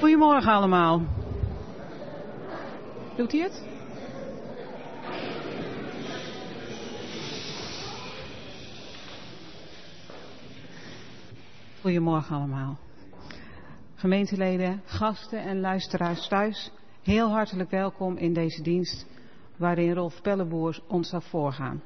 Goedemorgen allemaal. Doet hij het? Goedemorgen allemaal. Gemeenteleden, gasten en luisteraars thuis, heel hartelijk welkom in deze dienst waarin Rolf Pelleboer ons zal voorgaan.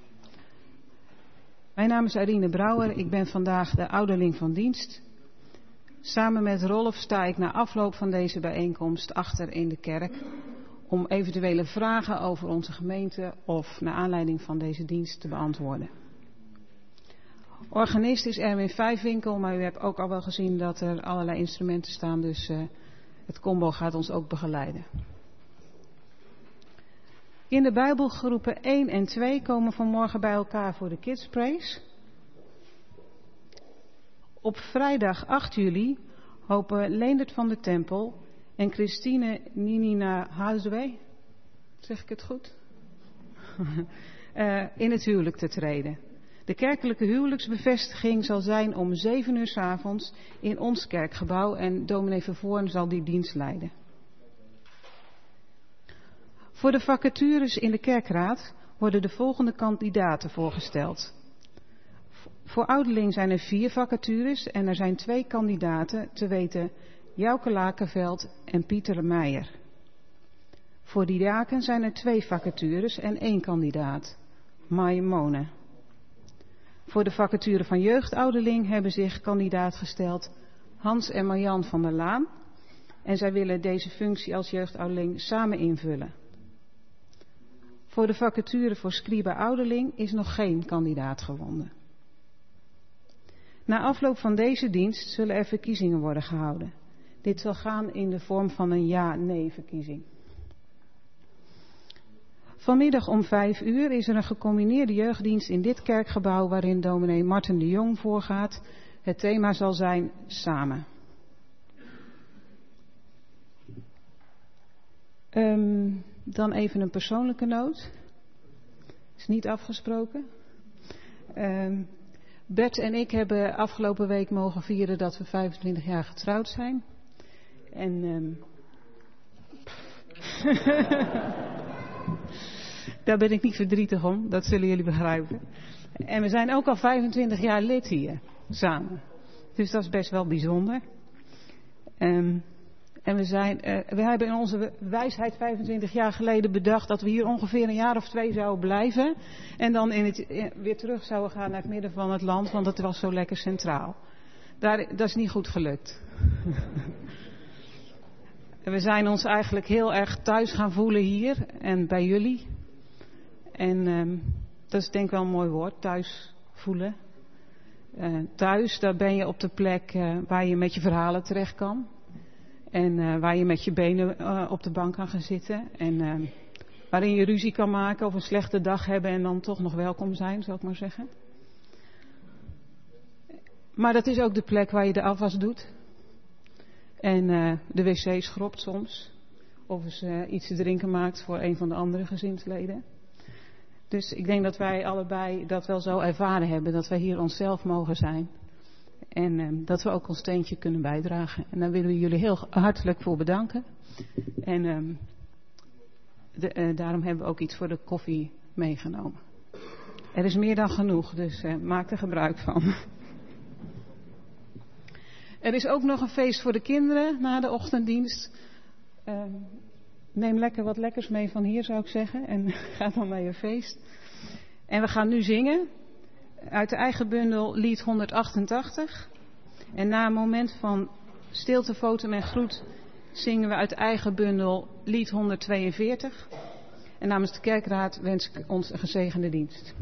Mijn naam is Arine Brouwer, ik ben vandaag de ouderling van dienst. Samen met Rolf sta ik na afloop van deze bijeenkomst achter in de kerk om eventuele vragen over onze gemeente of naar aanleiding van deze dienst te beantwoorden. Organist is Erwin Vijfwinkel, maar u hebt ook al wel gezien dat er allerlei instrumenten staan, dus het combo gaat ons ook begeleiden. In de Bijbelgroepen 1 en 2 komen vanmorgen bij elkaar voor de Kids Praise. Op vrijdag 8 juli hopen Leendert van de Tempel en Christine Ninina Huiswee, zeg ik het goed, in het huwelijk te treden. De kerkelijke huwelijksbevestiging zal zijn om 7 uur 's avonds in ons kerkgebouw en dominee Vervoorn zal die dienst leiden. Voor de vacatures in de kerkraad worden de volgende kandidaten voorgesteld. Voor ouderling zijn er 4 vacatures en er zijn 2 kandidaten, te weten Jouke Lakenveld en Pieter Meijer. Voor diaken zijn er 2 vacatures en 1 kandidaat, Maaie Mone. Voor de vacature van jeugdouderling hebben zich kandidaat gesteld Hans en Marjan van der Laan en zij willen deze functie als jeugdouderling samen invullen. Voor de vacature voor scriba ouderling is nog geen kandidaat gewonnen. Na afloop van deze dienst zullen er verkiezingen worden gehouden. Dit zal gaan in de vorm van een ja-nee verkiezing. Vanmiddag om 5 uur is er een gecombineerde jeugddienst in dit kerkgebouw waarin dominee Marten de Jong voorgaat. Het thema zal zijn samen. Dan even een persoonlijke noot. Is niet afgesproken. Bert en ik hebben afgelopen week mogen vieren dat we 25 jaar getrouwd zijn. En daar ben ik niet verdrietig om, dat zullen jullie begrijpen. En we zijn ook al 25 jaar lid hier, samen. Dus dat is best wel bijzonder. En we hebben in onze wijsheid 25 jaar geleden bedacht dat we hier ongeveer een jaar of 2 zouden blijven. En dan weer terug zouden gaan naar het midden van het land, want het was zo lekker centraal. Dat is niet goed gelukt. We zijn ons eigenlijk heel erg thuis gaan voelen hier en bij jullie. En dat is denk ik wel een mooi woord, thuis voelen. Thuis, daar ben je op de plek waar je met je verhalen terecht kan. En waar je met je benen op de bank kan gaan zitten. En waarin je ruzie kan maken of een slechte dag hebben en dan toch nog welkom zijn, zou ik maar zeggen. Maar dat is ook de plek waar je de afwas doet. En de wc schrobt soms. Of eens iets te drinken maakt voor een van de andere gezinsleden. Dus ik denk dat wij allebei dat wel zo ervaren hebben. Dat wij hier onszelf mogen zijn. En dat we ook ons steentje kunnen bijdragen. En daar willen we jullie heel hartelijk voor bedanken. En daarom hebben we ook iets voor de koffie meegenomen. Er is meer dan genoeg, dus maak er gebruik van. Er is ook nog een feest voor de kinderen na de ochtenddienst. Neem lekker wat lekkers mee van hier, zou ik zeggen. En ga dan naar je feest. En we gaan nu zingen. Uit de eigen bundel lied 188. En na een moment van stilte, foto en groet zingen we uit de eigen bundel lied 142. En namens de kerkraad wens ik ons een gezegende dienst.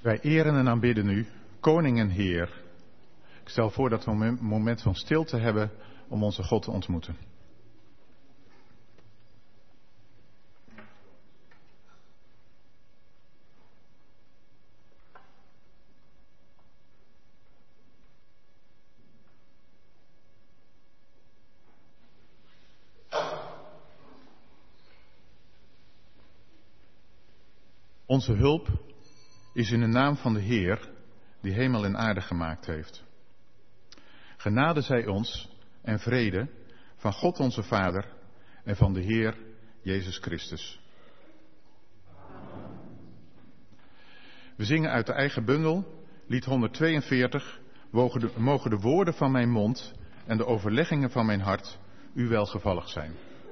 Wij eren en aanbidden u, Koning en Heer. Ik stel voor dat we een moment van stilte hebben om onze God te ontmoeten. Onze hulp is in de naam van de Heer, die hemel en aarde gemaakt heeft. Genade zij ons en vrede van God onze Vader en van de Heer Jezus Christus. We zingen uit de eigen bundel, lied 142, mogen de woorden van mijn mond en de overleggingen van mijn hart u welgevallig zijn.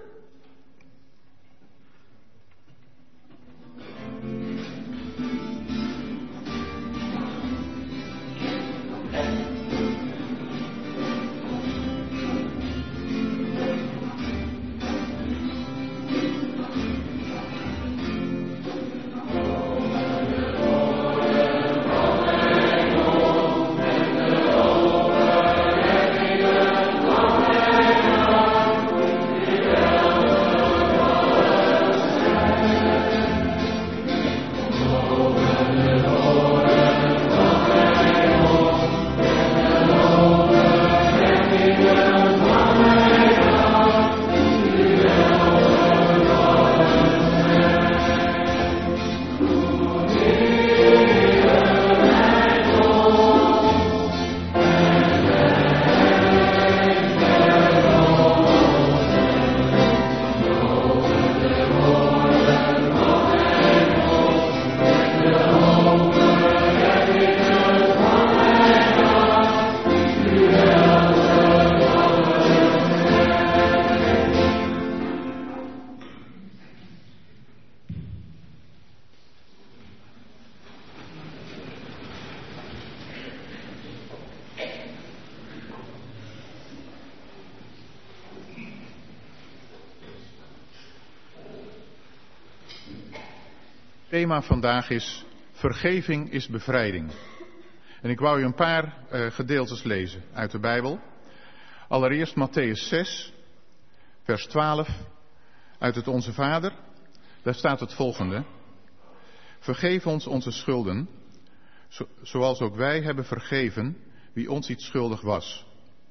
Het thema vandaag is vergeving is bevrijding. En ik wou u een paar gedeeltes lezen uit de Bijbel. Allereerst Mattheüs 6, vers 12, uit het Onze Vader. Daar staat het volgende. Vergeef ons onze schulden, zoals ook wij hebben vergeven wie ons iets schuldig was.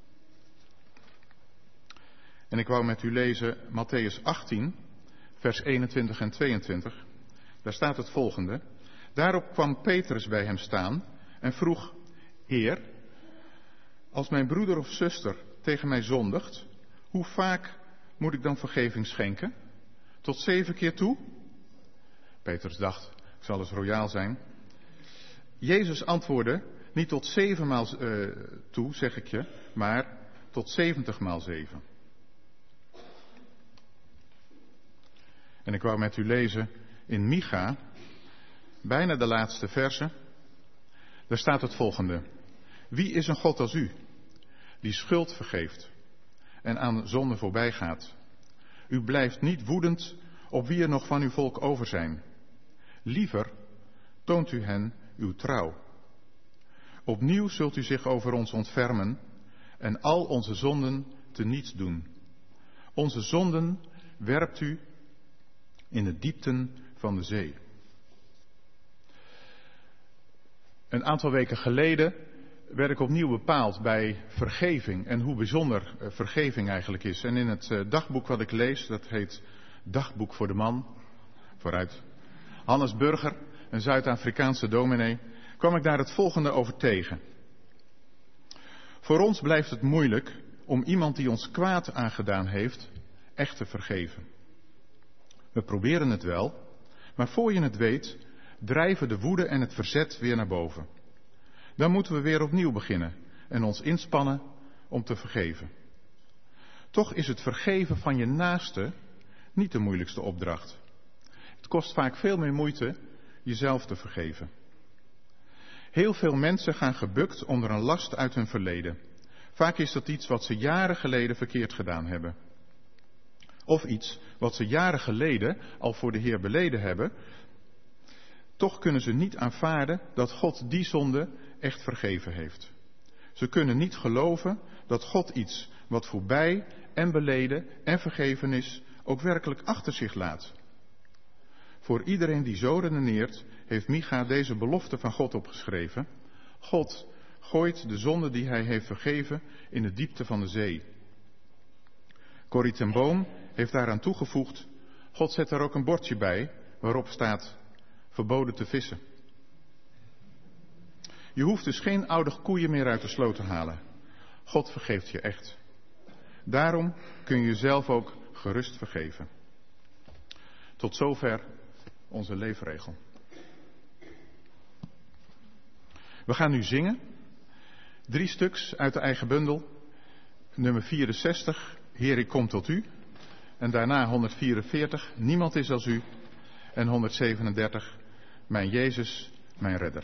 En ik wou met u lezen Mattheüs 18, vers 21 en 22. Daar staat het volgende. Daarop kwam Petrus bij hem staan en vroeg: Heer, als mijn broeder of zuster tegen mij zondigt, hoe vaak moet ik dan vergeving schenken? Tot 7 keer toe? Petrus dacht, ik zal eens royaal zijn. Jezus antwoordde, niet tot 7 maal toe, zeg ik je, maar tot 70 maal 7. En ik wou met u lezen in Micha, bijna de laatste verse. Daar staat het volgende. Wie is een God als u, die schuld vergeeft en aan zonde voorbij gaat? U blijft niet woedend op wie er nog van uw volk over zijn. Liever toont u hen uw trouw. Opnieuw zult u zich over ons ontfermen en al onze zonden teniets doen. Onze zonden werpt u in de diepten van de zee. Een aantal weken geleden werd ik opnieuw bepaald bij vergeving en hoe bijzonder vergeving eigenlijk is. En in het dagboek wat ik lees, dat heet Dagboek voor de Man, vooruit Hannes Burger, een Zuid-Afrikaanse dominee, kwam ik daar het volgende over tegen. Voor ons blijft het moeilijk om iemand die ons kwaad aangedaan heeft, echt te vergeven. We proberen het wel, maar voor je het weet, drijven de woede en het verzet weer naar boven. Dan moeten we weer opnieuw beginnen en ons inspannen om te vergeven. Toch is het vergeven van je naaste niet de moeilijkste opdracht. Het kost vaak veel meer moeite jezelf te vergeven. Heel veel mensen gaan gebukt onder een last uit hun verleden. Vaak is dat iets wat ze jaren geleden verkeerd gedaan hebben. Of iets wat ze jaren geleden al voor de Heer beleden hebben. Toch kunnen ze niet aanvaarden dat God die zonde echt vergeven heeft. Ze kunnen niet geloven dat God iets wat voorbij en beleden en vergeven is, ook werkelijk achter zich laat. Voor iedereen die zo redeneert, heeft Micha deze belofte van God opgeschreven. God gooit de zonde die hij heeft vergeven in de diepte van de zee. Corrie ten Boom heeft daaraan toegevoegd, God zet er ook een bordje bij waarop staat verboden te vissen. Je hoeft dus geen oude koeien meer uit de sloot te halen. God vergeeft je echt. Daarom kun je jezelf ook gerust vergeven. Tot zover onze leefregel. We gaan nu zingen. 3 stuks uit de eigen bundel. Nummer 64, Heer, ik kom tot u. En daarna 144, Niemand is als u. En 137, Mijn Jezus, mijn redder.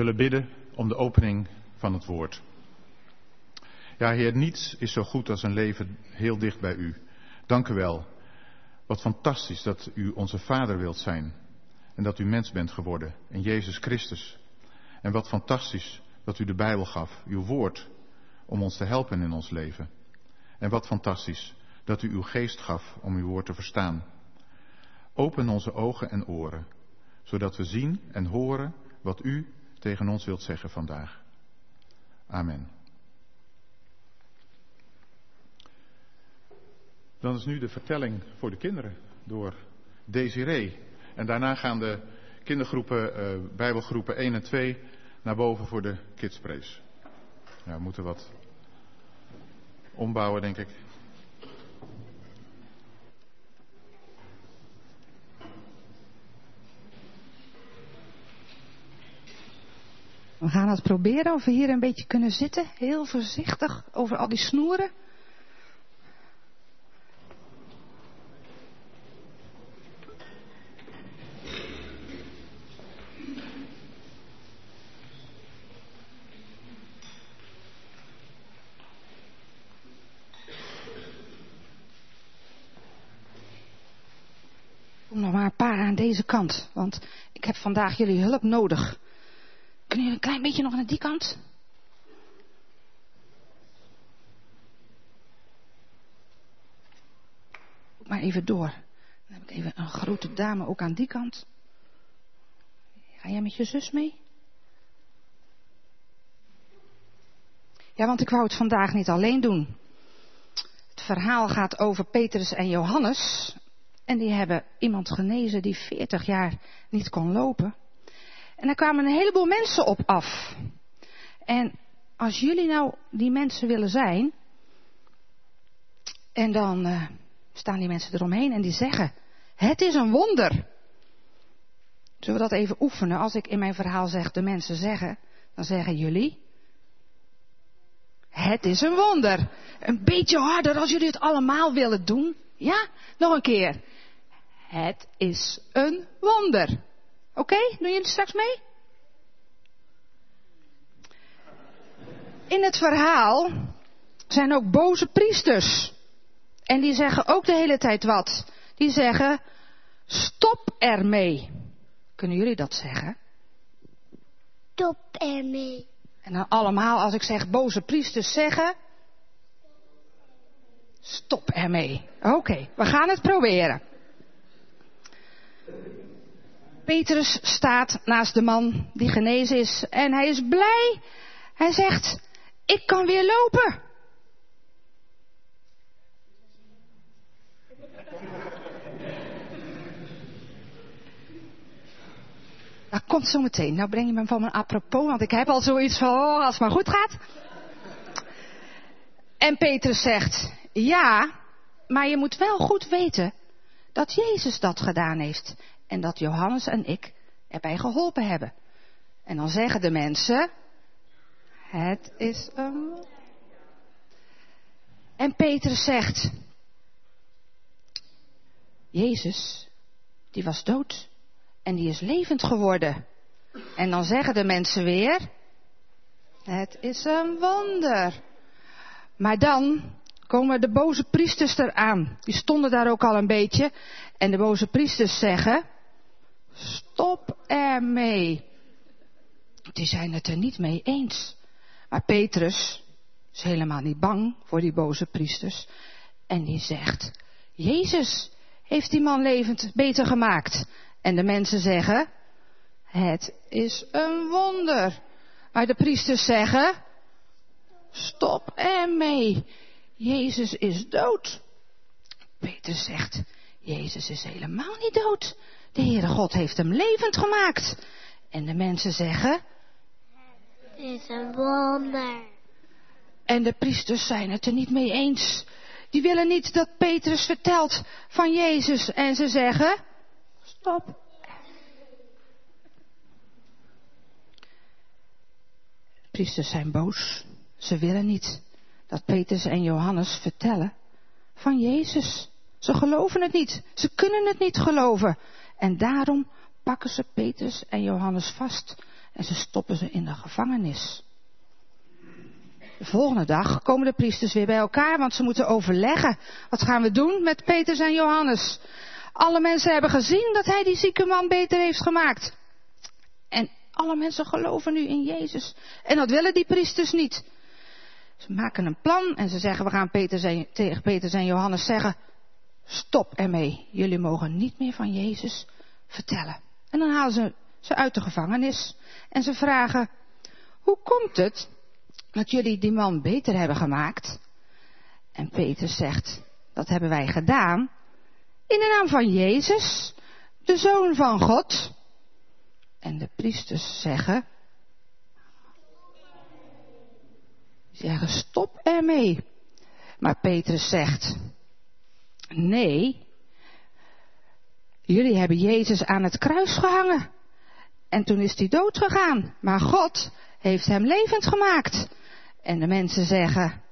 zullen bidden om de opening van het woord. Ja, Heer, niets is zo goed als een leven heel dicht bij u. Dank u wel. Wat fantastisch dat u onze Vader wilt zijn. En dat u mens bent geworden in Jezus Christus. En wat fantastisch dat u de Bijbel gaf, uw woord, om ons te helpen in ons leven. En wat fantastisch dat u uw geest gaf om uw woord te verstaan. Open onze ogen en oren, zodat we zien en horen wat u tegen ons wilt zeggen vandaag. Amen. Dan is nu de vertelling voor de kinderen door Desiree. En daarna gaan de kindergroepen, Bijbelgroepen 1 en 2 naar boven voor de kidspraise. Ja, we moeten wat ombouwen, denk ik. We gaan het proberen of we hier een beetje kunnen zitten. Heel voorzichtig over al die snoeren. Kom nog maar een paar aan deze kant, want ik heb vandaag jullie hulp nodig. Kunnen jullie een klein beetje nog naar die kant? Loop maar even door. Dan heb ik even een grote dame ook aan die kant. Ga jij met je zus mee? Ja, want ik wou het vandaag niet alleen doen. Het verhaal gaat over Petrus en Johannes. En die hebben iemand genezen die 40 jaar niet kon lopen. En daar kwamen een heleboel mensen op af. En als jullie nou die mensen willen zijn. En dan staan die mensen eromheen en die zeggen: het is een wonder. Zullen we dat even oefenen? Als ik in mijn verhaal zeg de mensen zeggen, dan zeggen jullie: het is een wonder. Een beetje harder als jullie het allemaal willen doen. Ja, nog een keer. Het is een wonder. Oké, doen jullie straks mee? In het verhaal zijn ook boze priesters. En die zeggen ook de hele tijd wat. Die zeggen: stop ermee. Kunnen jullie dat zeggen? Stop ermee. En dan allemaal, als ik zeg boze priesters zeggen: stop ermee. Oké, we gaan het proberen. Petrus staat naast de man die genezen is en hij is blij. Hij zegt: ik kan weer lopen. Dat komt zo meteen. Nou breng je me van mijn apropos, want ik heb al zoiets van: oh, als het maar goed gaat. En Petrus zegt: ja, maar je moet wel goed weten dat Jezus dat gedaan heeft. En dat Johannes en ik erbij geholpen hebben. En dan zeggen de mensen: het is een... En Petrus zegt: Jezus, die was dood. En die is levend geworden. En dan zeggen de mensen weer: het is een wonder. Maar dan komen de boze priesters eraan. Die stonden daar ook al een beetje. En de boze priesters zeggen: stop ermee. Die zijn het er niet mee eens. Maar Petrus is helemaal niet bang voor die boze priesters. En die zegt: Jezus heeft die man levend beter gemaakt. En de mensen zeggen: het is een wonder. Maar de priesters zeggen: stop ermee. Jezus is dood. Petrus zegt: Jezus is helemaal niet dood. De Heere God heeft hem levend gemaakt. En de mensen zeggen: het is een wonder. En de priesters zijn het er niet mee eens. Die willen niet dat Petrus vertelt van Jezus. En ze zeggen: stop. De priesters zijn boos. Ze willen niet dat Petrus en Johannes vertellen van Jezus. Ze geloven het niet. Ze kunnen het niet geloven. En daarom pakken ze Petrus en Johannes vast. en ze stoppen ze in de gevangenis. De volgende dag komen de priesters weer bij elkaar, want ze moeten overleggen. Wat gaan we doen met Petrus en Johannes? Alle mensen hebben gezien dat hij die zieke man beter heeft gemaakt. En alle mensen geloven nu in Jezus. En dat willen die priesters niet. Ze maken een plan en ze zeggen, we gaan tegen Petrus en Johannes zeggen, stop ermee. Jullie mogen niet meer van Jezus vertellen. En dan halen ze uit de gevangenis. En ze vragen, hoe komt het dat jullie die man beter hebben gemaakt? En Petrus zegt, dat hebben wij gedaan in de naam van Jezus, de Zoon van God. En de priesters zeggen, stop ermee. Maar Petrus zegt, nee, jullie hebben Jezus aan het kruis gehangen. En toen is hij dood gegaan. Maar God heeft hem levend gemaakt. En de mensen zeggen,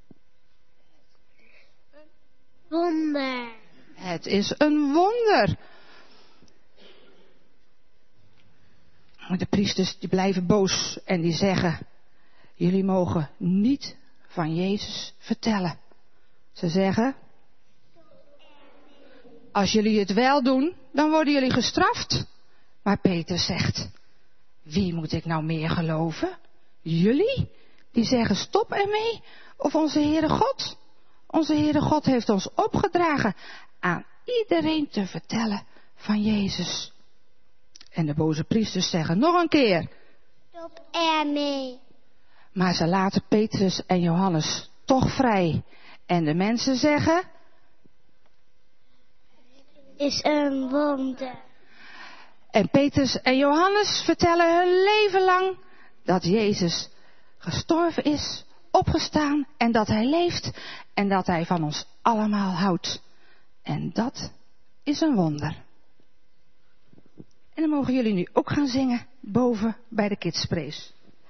Wonder. het is een wonder. De priesters die blijven boos en die zeggen, jullie mogen niet van Jezus vertellen. Ze zeggen, als jullie het wel doen, dan worden jullie gestraft. Maar Petrus zegt, wie moet ik nou meer geloven? Jullie? Die zeggen stop ermee? Of onze Heere God? Onze Heere God heeft ons opgedragen aan iedereen te vertellen van Jezus. En de boze priesters zeggen nog een keer, Stop ermee. maar ze laten Petrus en Johannes toch vrij. En de mensen zeggen, Is een wonder. en Petrus en Johannes vertellen hun leven lang dat Jezus gestorven is, opgestaan en dat hij leeft en dat hij van ons allemaal houdt. En dat is een wonder. En dan mogen jullie nu ook gaan zingen boven bij de Kids Praise.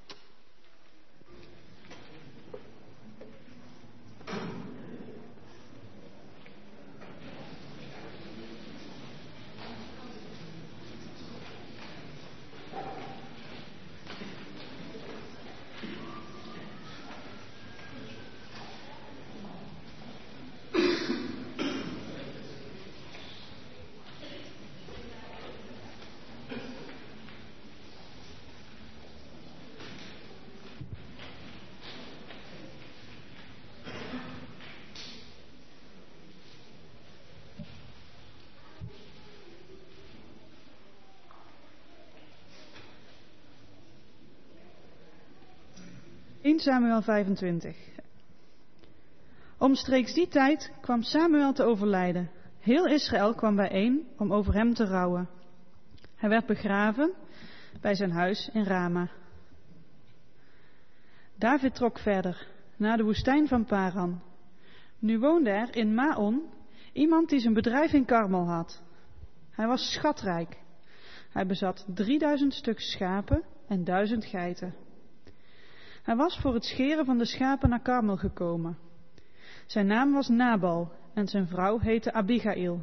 Samuel 25. Omstreeks die tijd kwam Samuel te overlijden. Heel Israël kwam bijeen om over hem te rouwen. Hij werd begraven bij zijn huis in Rama. David trok verder naar de woestijn van Paran. Nu woonde er in Maon iemand die zijn bedrijf in Karmel had. Hij was schatrijk. Hij bezat 3000 stuk schapen en 1000 geiten. Hij was voor het scheren van de schapen naar Karmel gekomen. Zijn naam was Nabal en zijn vrouw heette Abigail.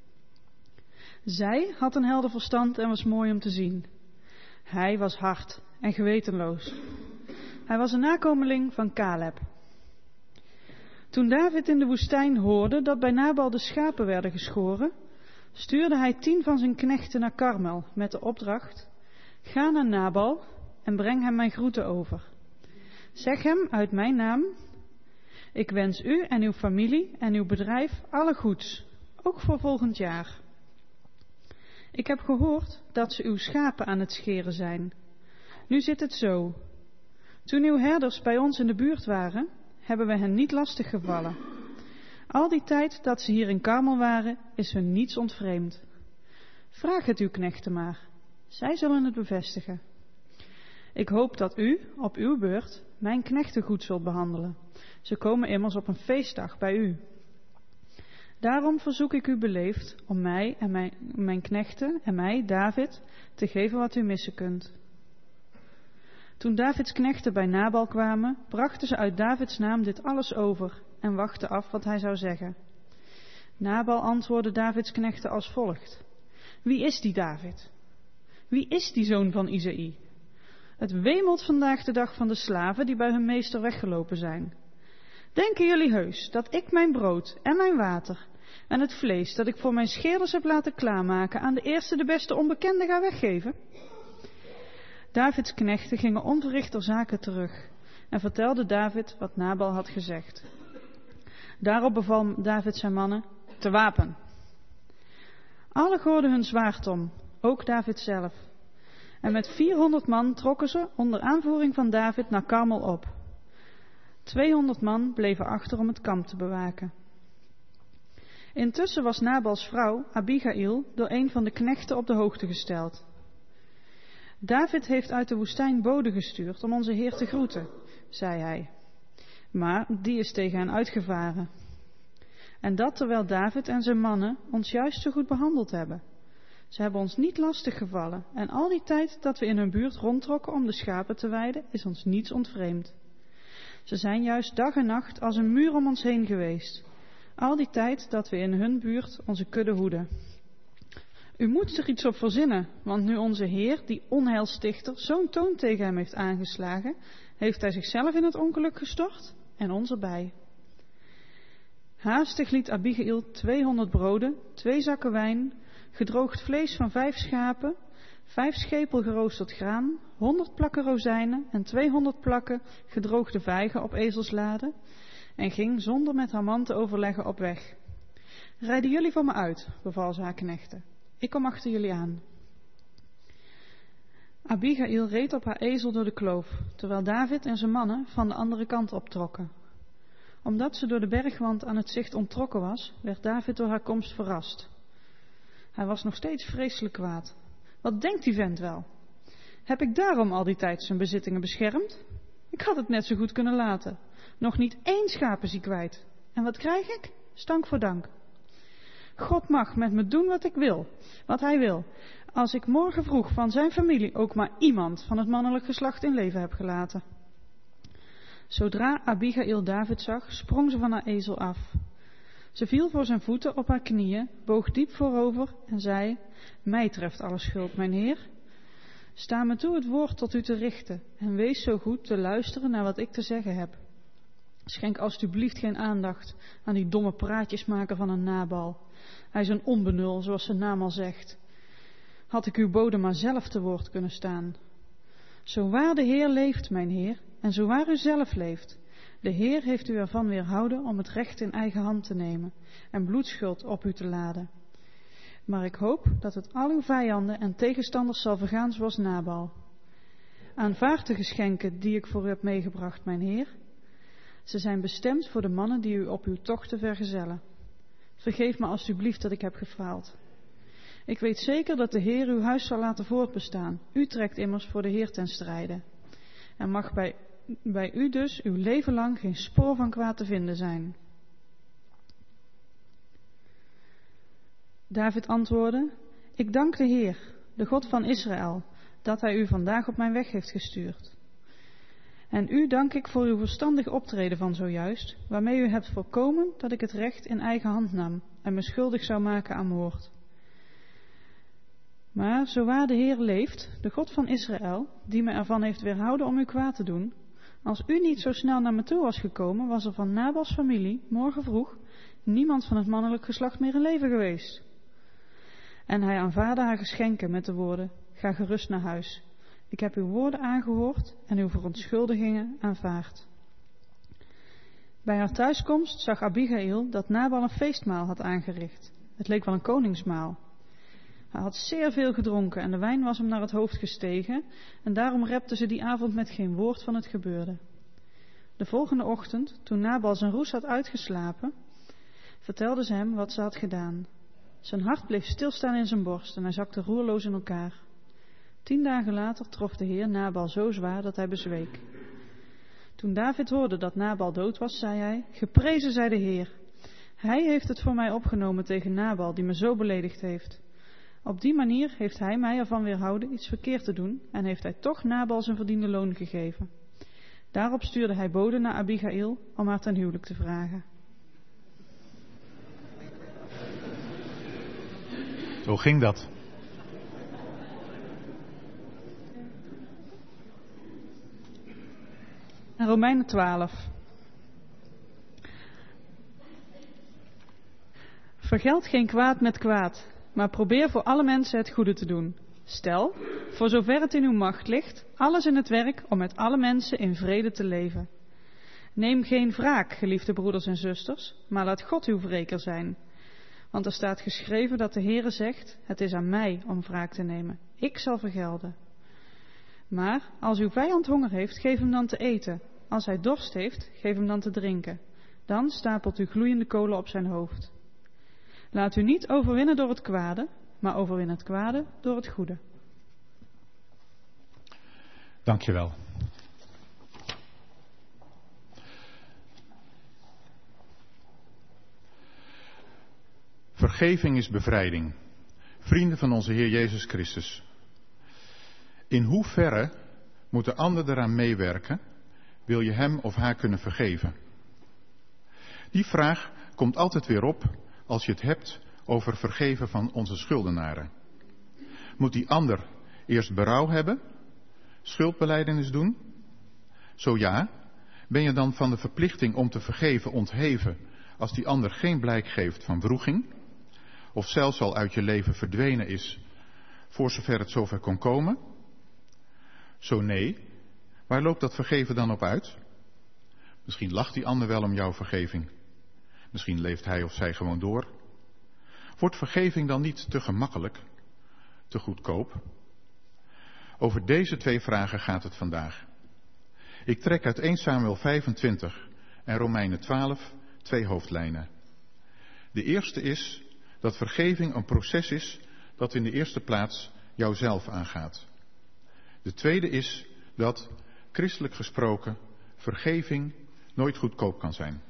Zij had een helder verstand en was mooi om te zien. Hij was hard en gewetenloos. Hij was een nakomeling van Caleb. Toen David in de woestijn hoorde dat bij Nabal de schapen werden geschoren, stuurde hij 10 van zijn knechten naar Karmel met de opdracht: ga naar Nabal en breng hem mijn groeten over. Zeg hem uit mijn naam: ik wens u en uw familie en uw bedrijf alle goeds, ook voor volgend jaar. Ik heb gehoord dat ze uw schapen aan het scheren zijn. Nu zit het zo. Toen uw herders bij ons in de buurt waren, hebben we hen niet lastig gevallen. Al die tijd dat ze hier in Karmel waren, is hun niets ontvreemd. Vraag het uw knechten maar. Zij zullen het bevestigen. Ik hoop dat u, op uw beurt, mijn knechten goed zult behandelen. Ze komen immers op een feestdag bij u. Daarom verzoek ik u beleefd om mij en mijn knechten en mij, David, te geven wat u missen kunt. Toen Davids knechten bij Nabal kwamen, brachten ze uit Davids naam dit alles over en wachten af wat hij zou zeggen. Nabal antwoordde Davids knechten als volgt: wie is die David? Wie is die zoon van Isaï? Het wemelt vandaag de dag van de slaven die bij hun meester weggelopen zijn. Denken jullie heus dat ik mijn brood en mijn water en het vlees dat ik voor mijn scheerders heb laten klaarmaken aan de eerste de beste onbekende ga weggeven? Davids knechten gingen onverricht ter zake terug en vertelden David wat Nabal had gezegd. Daarop beval David zijn mannen te wapen. Alle gooiden hun zwaard om, ook David zelf. En met 400 man trokken ze onder aanvoering van David naar Karmel op. 200 man bleven achter om het kamp te bewaken. Intussen was Nabals vrouw, Abigail, door een van de knechten op de hoogte gesteld. David heeft uit de woestijn bode gestuurd om onze Heer te groeten, zei hij. Maar die is tegen hen uitgevaren. En dat terwijl David en zijn mannen ons juist zo goed behandeld hebben. Ze hebben ons niet lastig gevallen en al die tijd dat we in hun buurt rondtrokken om de schapen te weiden, is ons niets ontvreemd. Ze zijn juist dag en nacht als een muur om ons heen geweest. Al die tijd dat we in hun buurt onze kudde hoeden. U moet er iets op verzinnen, want nu onze Heer, die onheilstichter, zo'n toon tegen hem heeft aangeslagen, heeft hij zichzelf in het ongeluk gestort en ons erbij. Haastig liet Abigail 200 broden, 2 zakken wijn, gedroogd vlees van 5 schapen, 5 schepel geroosterd graan, 100 plakken rozijnen en 200 plakken gedroogde vijgen op ezels laden en ging zonder met haar man te overleggen op weg. Rijden jullie voor me uit, beval ze haar knechten. Ik kom achter jullie aan. Abigail reed op haar ezel door de kloof, terwijl David en zijn mannen van de andere kant optrokken. Omdat ze door de bergwand aan het zicht onttrokken was, werd David door haar komst verrast. Hij was nog steeds vreselijk kwaad. Wat denkt die vent wel? Heb ik daarom al die tijd zijn bezittingen beschermd? Ik had het net zo goed kunnen laten. Nog niet 1 schaap is hij kwijt. En wat krijg ik? Stank voor dank. God mag met me doen wat ik wil, wat hij wil, als ik morgen vroeg van zijn familie ook maar iemand van het mannelijk geslacht in leven heb gelaten. Zodra Abigail David zag, sprong ze van haar ezel af. Ze viel voor zijn voeten op haar knieën, boog diep voorover en zei, mij treft alle schuld, mijn heer. Sta me toe het woord tot u te richten en wees zo goed te luisteren naar wat ik te zeggen heb. Schenk alstublieft geen aandacht aan die domme praatjesmaker van een Nabal. Hij is een onbenul, zoals zijn naam al zegt. Had ik uw bode maar zelf te woord kunnen staan. Zo waar de Heer leeft, mijn heer, en zo waar u zelf leeft. De Heer heeft u ervan weerhouden om het recht in eigen hand te nemen en bloedschuld op u te laden. Maar ik hoop dat het al uw vijanden en tegenstanders zal vergaan zoals Nabal. Aanvaard de geschenken die ik voor u heb meegebracht, mijn heer. Ze zijn bestemd voor de mannen die u op uw tochten vergezellen. Vergeef me alstublieft dat ik heb gefaald. Ik weet zeker dat de Heer uw huis zal laten voortbestaan. U trekt immers voor de Heer ten strijde. En mag bij u dus uw leven lang geen spoor van kwaad te vinden zijn. David antwoordde, ik dank de Heer, de God van Israël, dat hij u vandaag op mijn weg heeft gestuurd. En u dank ik voor uw verstandig optreden van zojuist, waarmee u hebt voorkomen dat ik het recht in eigen hand nam en me schuldig zou maken aan moord. Maar zo waar de Heer leeft, de God van Israël, die me ervan heeft weerhouden om u kwaad te doen, als u niet zo snel naar me toe was gekomen, was er van Nabals familie, morgen vroeg, niemand van het mannelijk geslacht meer in leven geweest. En hij aanvaardde haar geschenken met de woorden, ga gerust naar huis. Ik heb uw woorden aangehoord en uw verontschuldigingen aanvaard. Bij haar thuiskomst zag Abigail dat Nabal een feestmaal had aangericht. Het leek wel een koningsmaal. Hij had zeer veel gedronken en de wijn was hem naar het hoofd gestegen en daarom repte ze die avond met geen woord van het gebeurde. De volgende ochtend, toen Nabal zijn roes had uitgeslapen, vertelde ze hem wat ze had gedaan. Zijn hart bleef stilstaan in zijn borst en hij zakte roerloos in elkaar. 10 dagen later trof de Heer Nabal zo zwaar dat hij bezweek. Toen David hoorde dat Nabal dood was, zei hij, geprezen zij de Heer. Hij heeft het voor mij opgenomen tegen Nabal, die me zo beledigd heeft. Op die manier heeft hij mij ervan weerhouden iets verkeerd te doen en heeft hij toch Nabal zijn verdiende loon gegeven. Daarop stuurde hij boden naar Abigail om haar ten huwelijk te vragen. Zo ging dat. En Romeinen 12. Vergeld geen kwaad met kwaad, maar probeer voor alle mensen het goede te doen. Stel, voor zover het in uw macht ligt, alles in het werk om met alle mensen in vrede te leven. Neem geen wraak, geliefde broeders en zusters, maar laat God uw wreker zijn. Want er staat geschreven dat de Heere zegt, het is aan mij om wraak te nemen. Ik zal vergelden. Maar als uw vijand honger heeft, geef hem dan te eten. Als hij dorst heeft, geef hem dan te drinken. Dan stapelt u gloeiende kolen op zijn hoofd. Laat u niet overwinnen door het kwade, maar overwin het kwade door het goede. Dankjewel. Vergeving is bevrijding. Vrienden van onze Heer Jezus Christus. In hoeverre moet de ander eraan meewerken, wil je hem of haar kunnen vergeven? Die vraag komt altijd weer op als je het hebt over vergeven van onze schuldenaren. Moet die ander eerst berouw hebben, schuldbelijdenis doen? Zo ja, ben je dan van de verplichting om te vergeven ontheven als die ander geen blijk geeft van wroeging? Of zelfs al uit je leven verdwenen is, voor zover het zover kon komen? Zo nee, waar loopt dat vergeven dan op uit? Misschien lacht die ander wel om jouw vergeving. Misschien leeft hij of zij gewoon door. Wordt vergeving dan niet te gemakkelijk, te goedkoop? Over deze twee vragen gaat het vandaag. Ik trek uit 1 Samuel 25 en Romeinen 12 2 hoofdlijnen. De eerste is dat vergeving een proces is dat in de eerste plaats jouzelf aangaat. De tweede is dat, christelijk gesproken, vergeving nooit goedkoop kan zijn.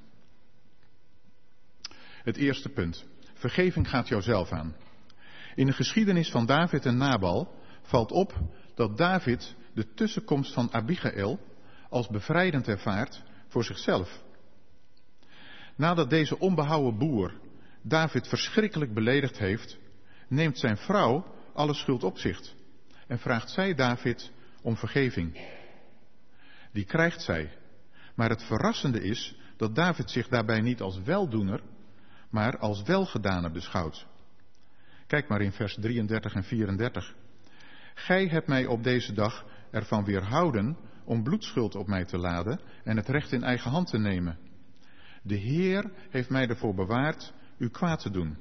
Het eerste punt. Vergeving gaat jouzelf aan. In de geschiedenis van David en Nabal valt op dat David de tussenkomst van Abigail als bevrijdend ervaart voor zichzelf. Nadat deze onbehouden boer David verschrikkelijk beledigd heeft, neemt zijn vrouw alle schuld op zich en vraagt zij David om vergeving. Die krijgt zij, maar het verrassende is dat David zich daarbij niet als weldoener, maar als welgedaner beschouwt. Kijk maar in vers 33 en 34. Gij hebt mij op deze dag ervan weerhouden om bloedschuld op mij te laden en het recht in eigen hand te nemen. De Heer heeft mij ervoor bewaard u kwaad te doen.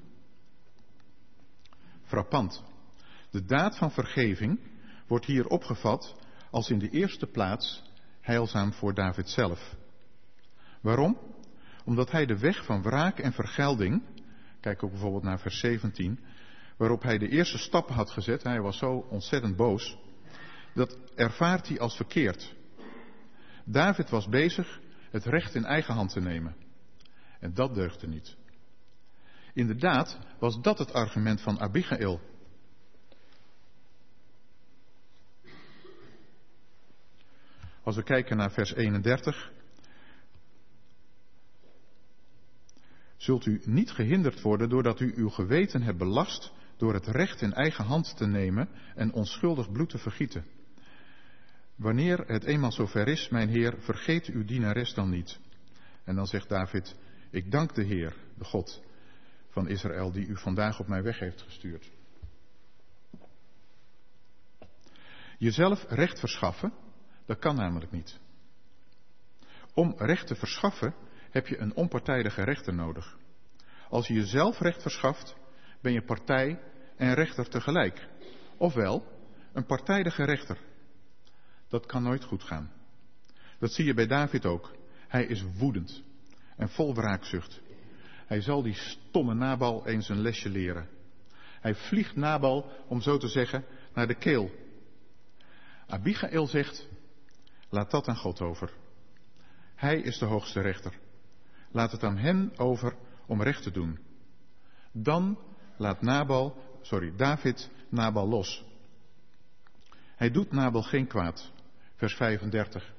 Frappant. De daad van vergeving wordt hier opgevat als in de eerste plaats heilzaam voor David zelf. Waarom? Omdat hij de weg van wraak en vergelding, kijk ook bijvoorbeeld naar vers 17, waarop hij de eerste stappen had gezet, hij was zo ontzettend boos, dat ervaart hij als verkeerd. David was bezig het recht in eigen hand te nemen. En dat deugde niet. Inderdaad was dat het argument van Abigail. Als we kijken naar vers 31. Zult u niet gehinderd worden doordat u uw geweten hebt belast door het recht in eigen hand te nemen en onschuldig bloed te vergieten. Wanneer het eenmaal zover is, mijn Heer, vergeet uw dienares dan niet. En dan zegt David, ik dank de Heer, de God van Israël, die u vandaag op mijn weg heeft gestuurd. Jezelf recht verschaffen, dat kan namelijk niet. Om recht te verschaffen heb je een onpartijdige rechter nodig. Als je jezelf recht verschaft, ben je partij en rechter tegelijk. Ofwel, een partijdige rechter. Dat kan nooit goed gaan. Dat zie je bij David ook. Hij is woedend en vol wraakzucht. Hij zal die stomme Nabal eens een lesje leren. Hij vliegt Nabal, om zo te zeggen, naar de keel. Abigail zegt, laat dat aan God over. Hij is de hoogste rechter. Laat het aan hen over om recht te doen. Dan laat David Nabal los. Hij doet Nabal geen kwaad. Vers 35.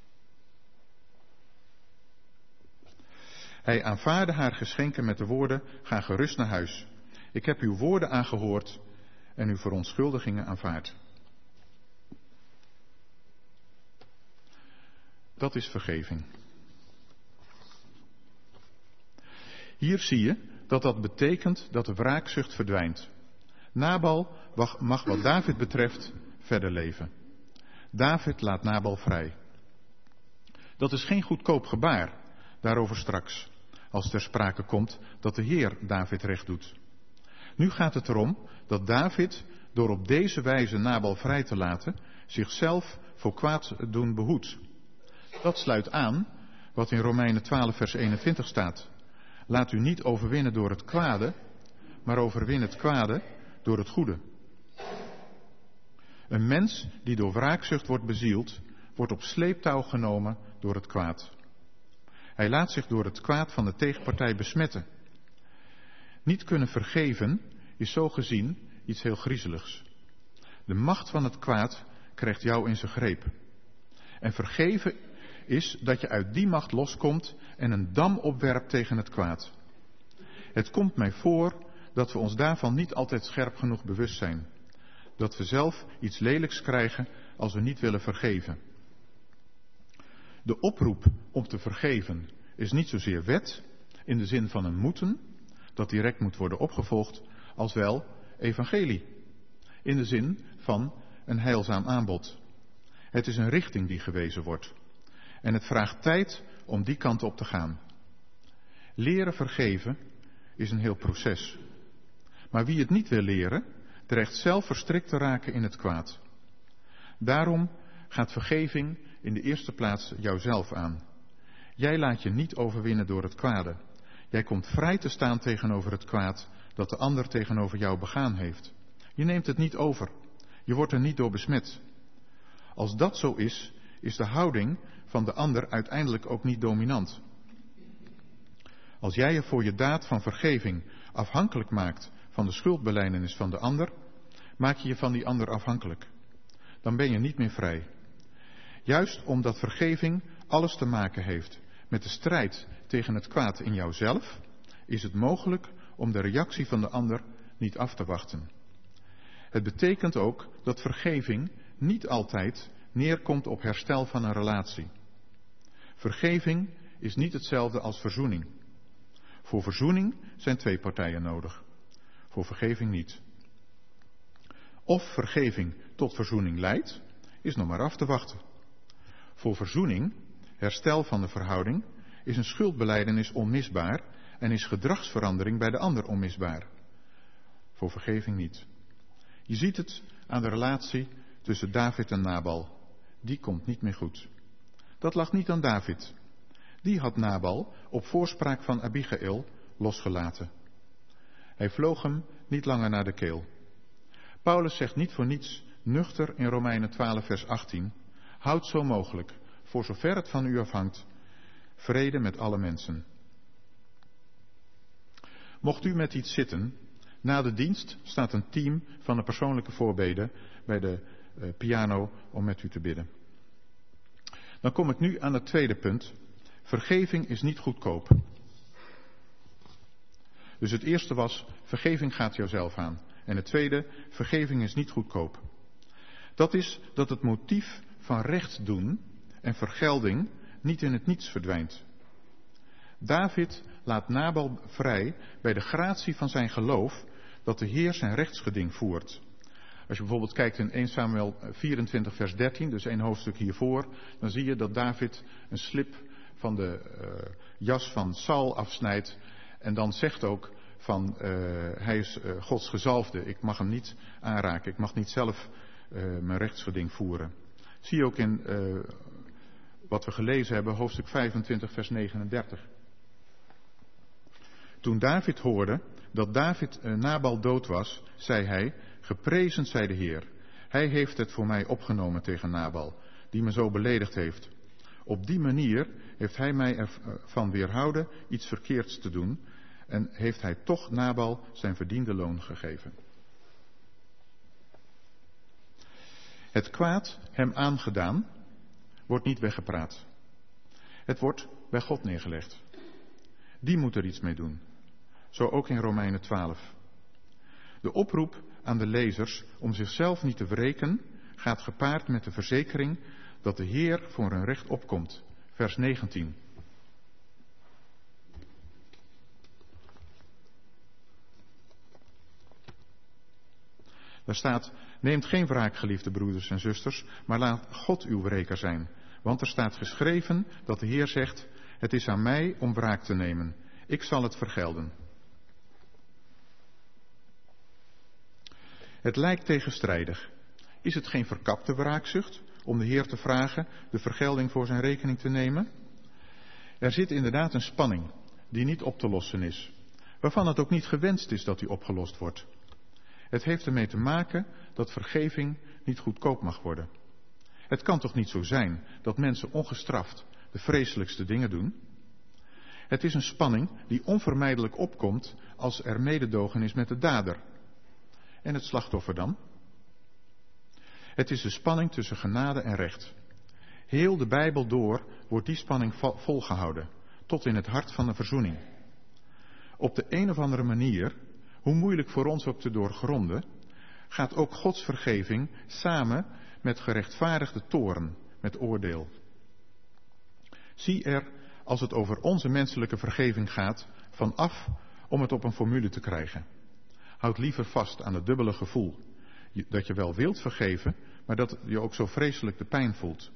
Hij aanvaardde haar geschenken met de woorden, ga gerust naar huis. Ik heb uw woorden aangehoord en uw verontschuldigingen aanvaard. Dat is vergeving. Hier zie je dat dat betekent dat de wraakzucht verdwijnt. Nabal mag wat David betreft verder leven. David laat Nabal vrij. Dat is geen goedkoop gebaar, daarover straks, als ter sprake komt dat de Heer David recht doet. Nu gaat het erom dat David, door op deze wijze Nabal vrij te laten, zichzelf voor kwaad doen behoedt. Dat sluit aan wat in Romeinen 12 vers 21 staat. Laat u niet overwinnen door het kwade, maar overwin het kwade door het goede. Een mens die door wraakzucht wordt bezield, wordt op sleeptouw genomen door het kwaad. Hij laat zich door het kwaad van de tegenpartij besmetten. Niet kunnen vergeven is zo gezien iets heel griezeligs. De macht van het kwaad krijgt jou in zijn greep. En vergeven is dat je uit die macht loskomt en een dam opwerpt tegen het kwaad. Het komt mij voor dat we ons daarvan niet altijd scherp genoeg bewust zijn. Dat we zelf iets lelijks krijgen als we niet willen vergeven. De oproep om te vergeven is niet zozeer wet, in de zin van een moeten, dat direct moet worden opgevolgd, als wel evangelie, in de zin van een heilzaam aanbod. Het is een richting die gewezen wordt. En het vraagt tijd om die kant op te gaan. Leren vergeven is een heel proces. Maar wie het niet wil leren, dreigt zelf verstrikt te raken in het kwaad. Daarom gaat vergeving in de eerste plaats jouzelf aan. Jij laat je niet overwinnen door het kwade. Jij komt vrij te staan tegenover het kwaad dat de ander tegenover jou begaan heeft. Je neemt het niet over. Je wordt er niet door besmet. Als dat zo is, is de houding van de ander uiteindelijk ook niet dominant. Als jij je voor je daad van vergeving afhankelijk maakt van de schuldbelijdenis van de ander, maak je je van die ander afhankelijk. Dan ben je niet meer vrij. Juist omdat vergeving alles te maken heeft met de strijd tegen het kwaad in jouzelf, is het mogelijk om de reactie van de ander niet af te wachten. Het betekent ook dat vergeving niet altijd neerkomt op herstel van een relatie. Vergeving is niet hetzelfde als verzoening. Voor verzoening zijn twee partijen nodig. Voor vergeving niet. Of vergeving tot verzoening leidt, is nog maar af te wachten. Voor verzoening, herstel van de verhouding, is een schuldbelijdenis onmisbaar en is gedragsverandering bij de ander onmisbaar. Voor vergeving niet. Je ziet het aan de relatie tussen David en Nabal. Die komt niet meer goed. Dat lag niet aan David. Die had Nabal op voorspraak van Abigail losgelaten. Hij vloog hem niet langer naar de keel. Paulus zegt niet voor niets nuchter in Romeinen 12 vers 18. Houd zo mogelijk, voor zover het van u afhangt, vrede met alle mensen. Mocht u met iets zitten, na de dienst staat een team van de persoonlijke voorbeden bij de piano om met u te bidden. Dan kom ik nu aan het tweede punt. Vergeving is niet goedkoop. Dus het eerste was, vergeving gaat jouzelf aan. En het tweede, vergeving is niet goedkoop. Dat is dat het motief van recht doen en vergelding niet in het niets verdwijnt. David laat Nabal vrij bij de gratie van zijn geloof dat de Heer zijn rechtsgeding voert. Als je bijvoorbeeld kijkt in 1 Samuel 24 vers 13, dus 1 hoofdstuk hiervoor, dan zie je dat David een slip van de jas van Saul afsnijdt en dan zegt ook van hij is Gods gezalfde, ik mag hem niet aanraken, ik mag niet zelf mijn rechtsgeding voeren. Zie je ook in wat we gelezen hebben, hoofdstuk 25 vers 39. Toen David hoorde dat Nabal dood was, zei hij, geprezen zij de Heer. Hij heeft het voor mij opgenomen tegen Nabal, die me zo beledigd heeft. Op die manier heeft hij mij ervan weerhouden iets verkeerds te doen en heeft hij toch Nabal zijn verdiende loon gegeven. Het kwaad hem aangedaan wordt niet weggepraat. Het wordt bij God neergelegd. Die moet er iets mee doen. Zo ook in Romeinen 12. De oproep aan de lezers om zichzelf niet te wreken gaat gepaard met de verzekering dat de Heer voor hun recht opkomt vers 19. Daar staat: neemt geen wraak, geliefde broeders en zusters, maar laat God uw wreker zijn. Want er staat geschreven dat de Heer zegt: het is aan mij om wraak te nemen. Ik zal het vergelden. Het lijkt tegenstrijdig. Is het geen verkapte wraakzucht om de Heer te vragen de vergelding voor zijn rekening te nemen? Er zit inderdaad een spanning die niet op te lossen is, waarvan het ook niet gewenst is dat die opgelost wordt. Het heeft ermee te maken dat vergeving niet goedkoop mag worden. Het kan toch niet zo zijn dat mensen ongestraft de vreselijkste dingen doen? Het is een spanning die onvermijdelijk opkomt als er mededogen is met de dader. En het slachtoffer dan? Het is de spanning tussen genade en recht. Heel de Bijbel door wordt die spanning volgehouden, tot in het hart van de verzoening. Op de een of andere manier, hoe moeilijk voor ons ook te doorgronden, gaat ook Gods vergeving samen met gerechtvaardigde toorn, met oordeel. Zie er, als het over onze menselijke vergeving gaat, van af om het op een formule te krijgen. Houd liever vast aan het dubbele gevoel, dat je wel wilt vergeven, maar dat je ook zo vreselijk de pijn voelt.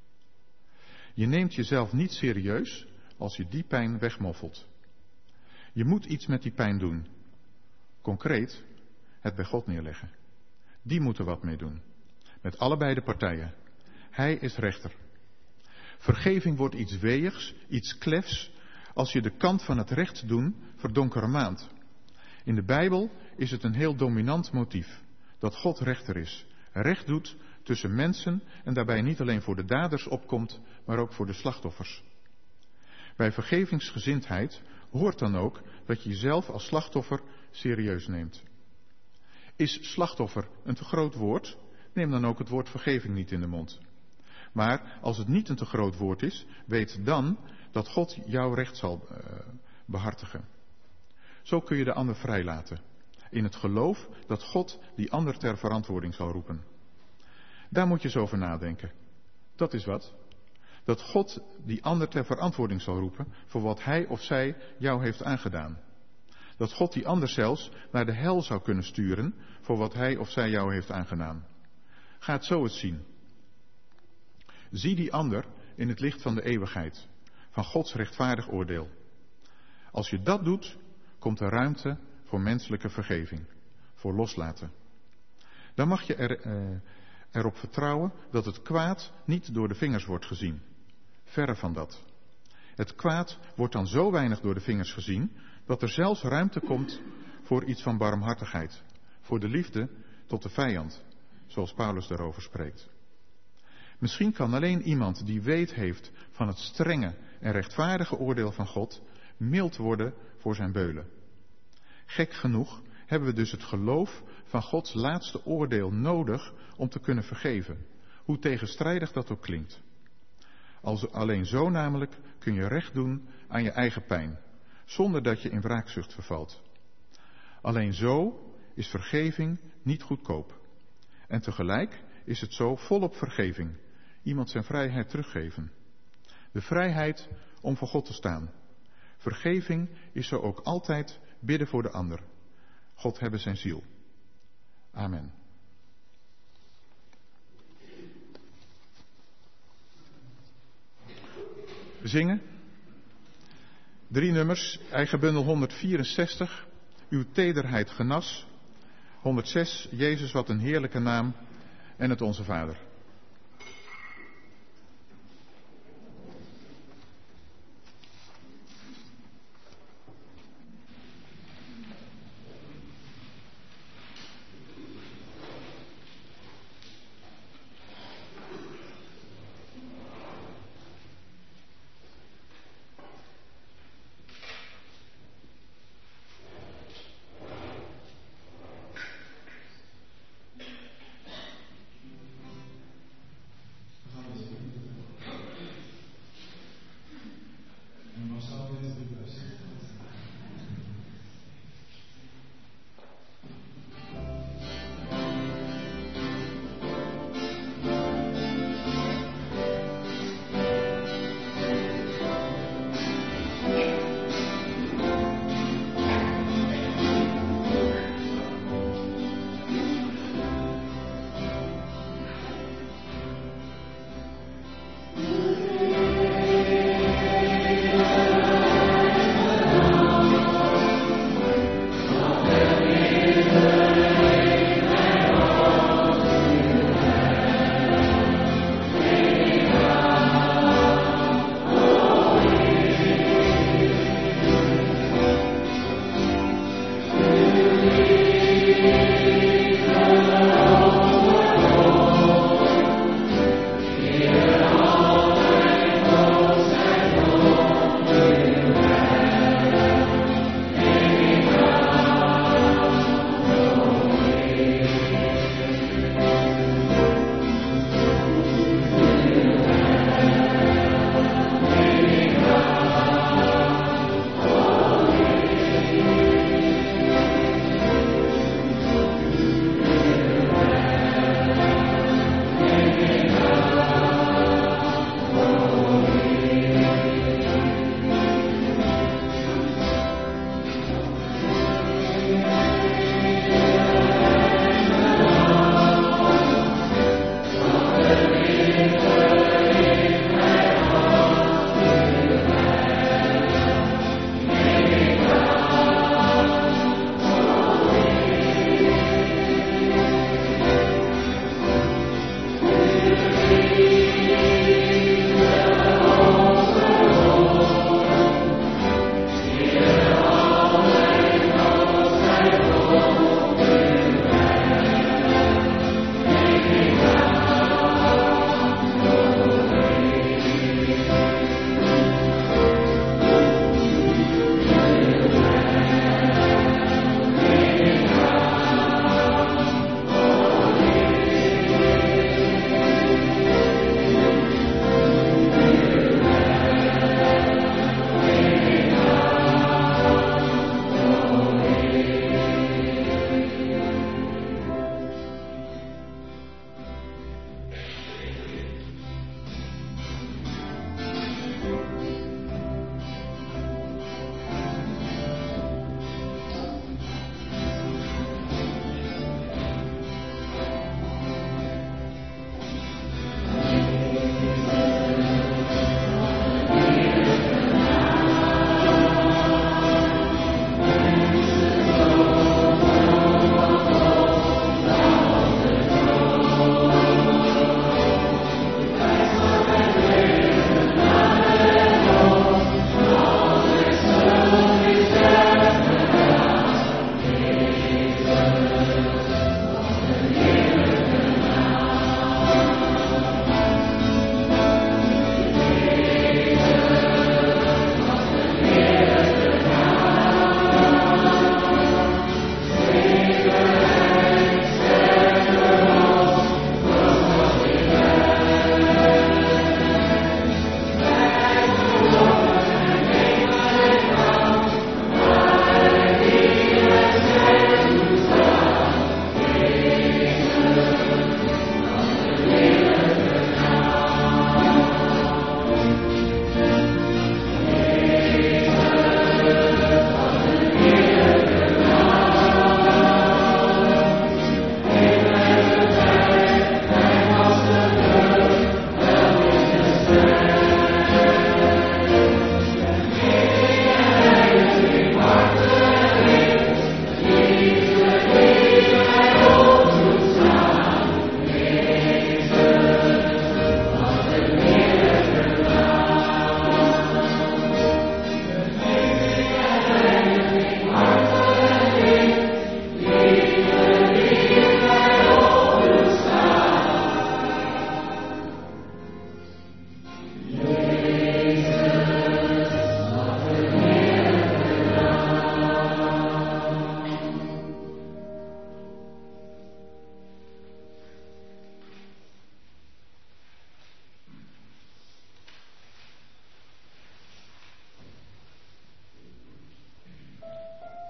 Je neemt jezelf niet serieus als je die pijn wegmoffelt. Je moet iets met die pijn doen. Concreet, het bij God neerleggen. Die moeten wat mee doen. Met allebei de partijen. Hij is rechter. Vergeving wordt iets weeigs, iets klefs, als je de kant van het recht doen verdonkeren maand. In de Bijbel is het een heel dominant motief, dat God rechter is. Recht doet tussen mensen en daarbij niet alleen voor de daders opkomt, maar ook voor de slachtoffers. Bij vergevingsgezindheid hoort dan ook dat je jezelf als slachtoffer serieus neemt. Is slachtoffer een te groot woord? Neem dan ook het woord vergeving niet in de mond. Maar als het niet een te groot woord is, weet dan dat God jouw recht zal behartigen. Zo kun je de ander vrijlaten. In het geloof dat God die ander ter verantwoording zal roepen. Daar moet je eens over nadenken. Dat is wat. Dat God die ander ter verantwoording zal roepen voor wat hij of zij jou heeft aangedaan. Dat God die ander zelfs naar de hel zou kunnen sturen voor wat hij of zij jou heeft aangedaan. Ga het zo eens zien. Zie die ander in het licht van de eeuwigheid, van Gods rechtvaardig oordeel. Als je dat doet, komt er ruimte voor menselijke vergeving, voor loslaten. Dan mag je erop vertrouwen dat het kwaad niet door de vingers wordt gezien. Verre van dat. Het kwaad wordt dan zo weinig door de vingers gezien, dat er zelfs ruimte komt voor iets van barmhartigheid. Voor de liefde tot de vijand, zoals Paulus daarover spreekt. Misschien kan alleen iemand die weet heeft van het strenge en rechtvaardige oordeel van God, mild worden voor zijn beulen. Gek genoeg hebben we dus het geloof van Gods laatste oordeel nodig om te kunnen vergeven, hoe tegenstrijdig dat ook klinkt. Alleen zo namelijk kun je recht doen aan je eigen pijn, zonder dat je in wraakzucht vervalt. Alleen zo is vergeving niet goedkoop. En tegelijk is het zo volop vergeving, iemand zijn vrijheid teruggeven. De vrijheid om voor God te staan. Vergeving is zo ook altijd bidden voor de ander. God hebbe zijn ziel. Amen. We zingen 3 nummers, eigen bundel 164, uw tederheid genas, 106, Jezus wat een heerlijke naam en het Onze Vader.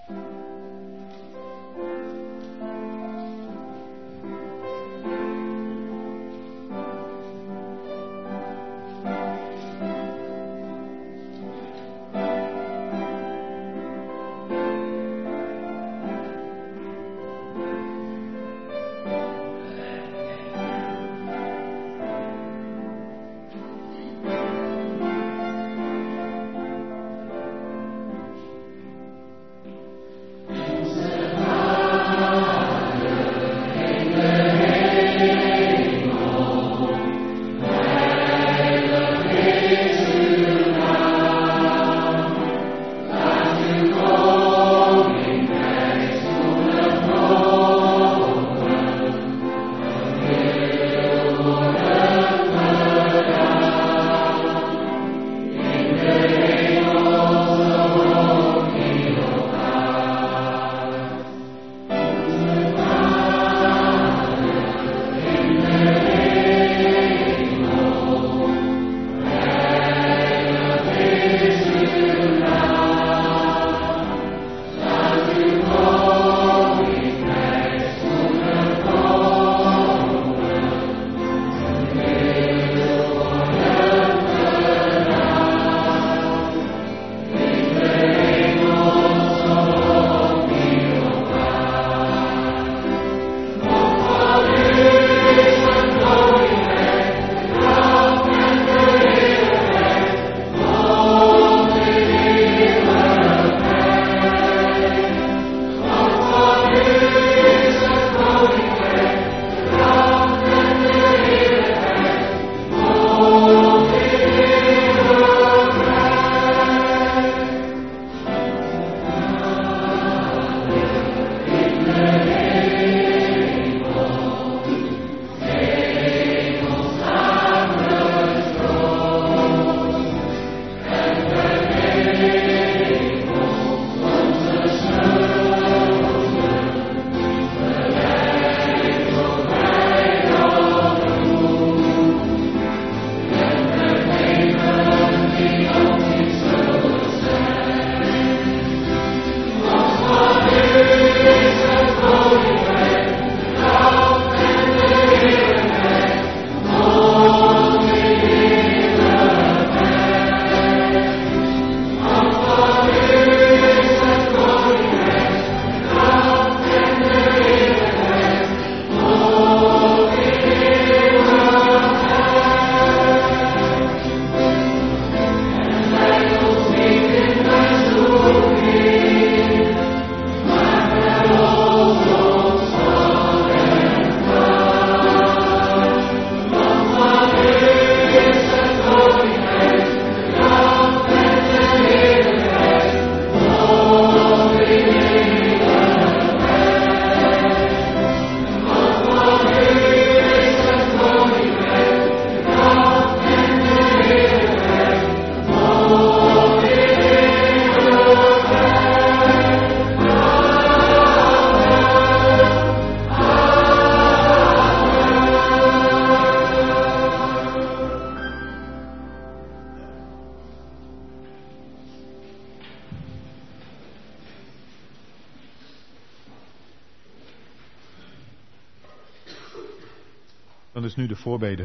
Dan is nu de voorbede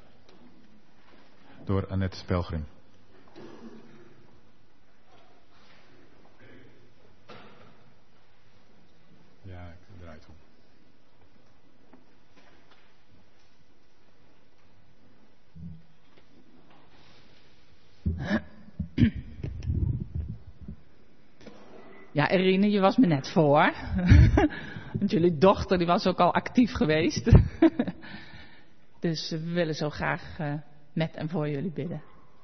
door Annette Pelgrim. Ja, ik draai het om. Ja, Irene, je was me net voor. Want jullie dochter die was ook al actief geweest. Dus we willen zo graag met en voor jullie bidden.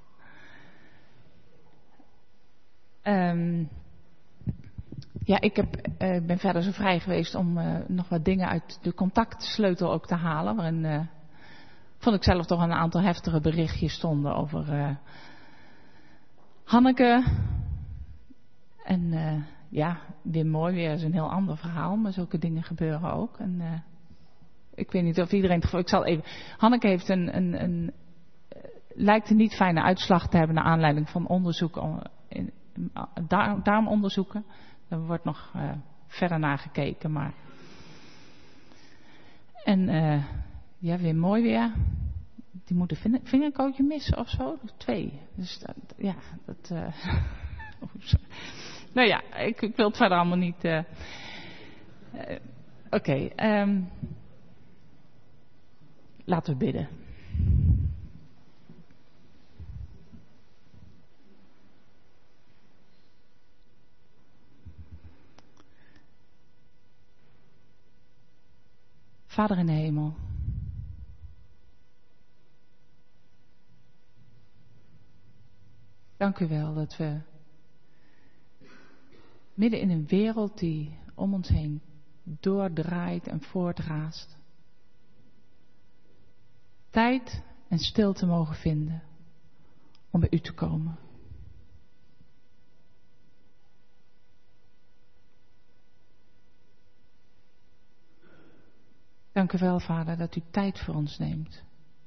Ja, ik ben verder zo vrij geweest om nog wat dingen uit de contactsleutel ook te halen. Waarin vond ik zelf toch een aantal heftige berichtjes stonden over Hanneke. En ja, weer mooi, weer is een heel ander verhaal. Maar zulke dingen gebeuren ook. En ik weet niet of iedereen het gevoel... Ik zal even... Hanneke heeft lijkt een niet fijne uitslag te hebben naar aanleiding van onderzoek, darmonderzoeken. Er wordt nog verder naar gekeken, maar... En ja, weer mooi weer. Die moet een vingerkootje missen of zo. 2. Dus dat... Nou ja, ik wil het verder allemaal niet... Oké, laten we bidden. Vader in de hemel. Dank u wel dat we midden in een wereld die om ons heen doordraait en voortraast, tijd en stilte mogen vinden om bij u te komen. Dank u wel, Vader, dat u tijd voor ons neemt.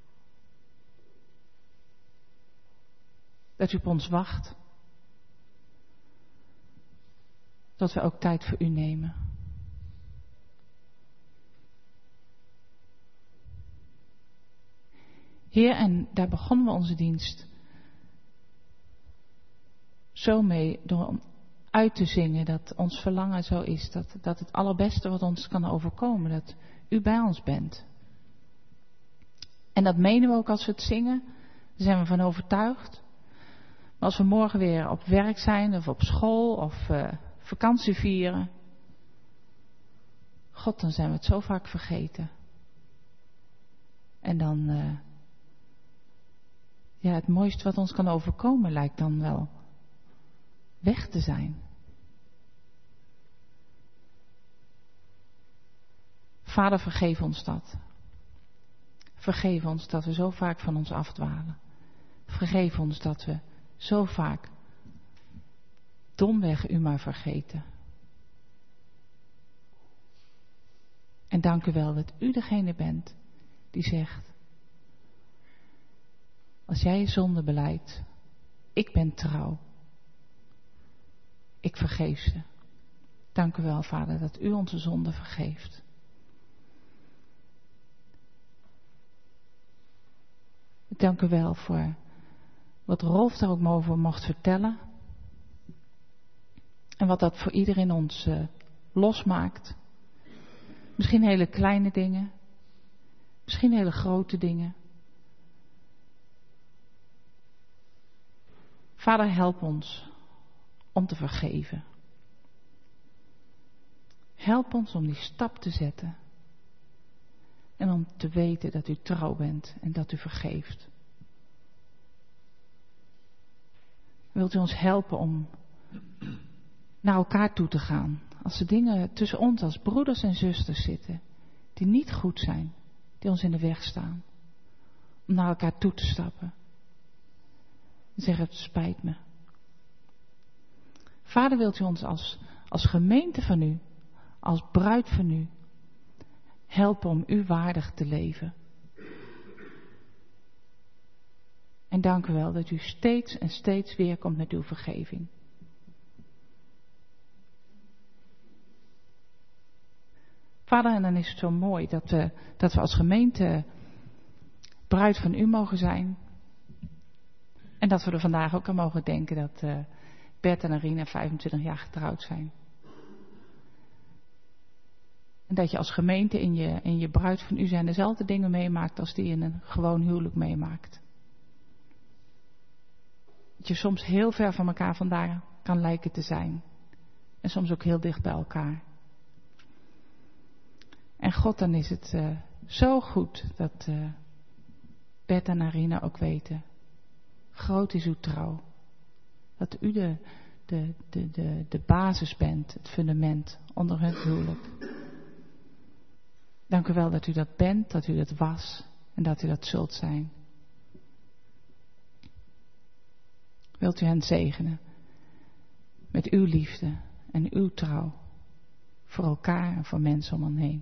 Dat u op ons wacht. Dat we ook tijd voor u nemen. Heer, en daar begonnen we onze dienst zo mee door uit te zingen dat ons verlangen zo is. Dat het allerbeste wat ons kan overkomen, dat u bij ons bent. En dat menen we ook als we het zingen. Daar zijn we van overtuigd. Maar als we morgen weer op werk zijn of op school of vakantie vieren. God, dan zijn we het zo vaak vergeten. En dan, het mooiste wat ons kan overkomen lijkt dan wel weg te zijn. Vader, vergeef ons dat. Vergeef ons dat we zo vaak van ons afdwalen. Vergeef ons dat we zo vaak domweg u maar vergeten. En dank u wel dat u degene bent die zegt: als jij je zonde belijdt, ik ben trouw. Ik vergeef ze. Dank u wel, Vader, dat u onze zonde vergeeft. Dank u wel voor wat Rolf daar ook over mocht vertellen. En wat dat voor iedereen ons losmaakt. Misschien hele kleine dingen. Misschien hele grote dingen. Vader, help ons om te vergeven. Help ons om die stap te zetten. En om te weten dat u trouw bent en dat u vergeeft. Wilt u ons helpen om naar elkaar toe te gaan. Als er dingen tussen ons als broeders en zusters zitten. Die niet goed zijn. Die ons in de weg staan. Om naar elkaar toe te stappen. En zeggen: het spijt me. Vader, wilt u ons als gemeente van u. Als bruid van u. Helpen om u waardig te leven. En dank u wel dat u steeds en steeds weer komt met uw vergeving. Vader, en dan is het zo mooi dat we als gemeente bruid van u mogen zijn. En dat we er vandaag ook aan mogen denken dat Bert en Arina 25 jaar getrouwd zijn. En dat je als gemeente in je bruid van u zijn dezelfde dingen meemaakt als die in een gewoon huwelijk meemaakt. Dat je soms heel ver van elkaar vandaan kan lijken te zijn. En soms ook heel dicht bij elkaar. En God, dan is het zo goed dat Bert en Arina ook weten. Groot is uw trouw. Dat u de basis bent, het fundament onder hun huwelijk. Dank u wel dat u dat bent, dat u dat was en dat u dat zult zijn. Wilt u hen zegenen met uw liefde en uw trouw voor elkaar en voor mensen om hen heen.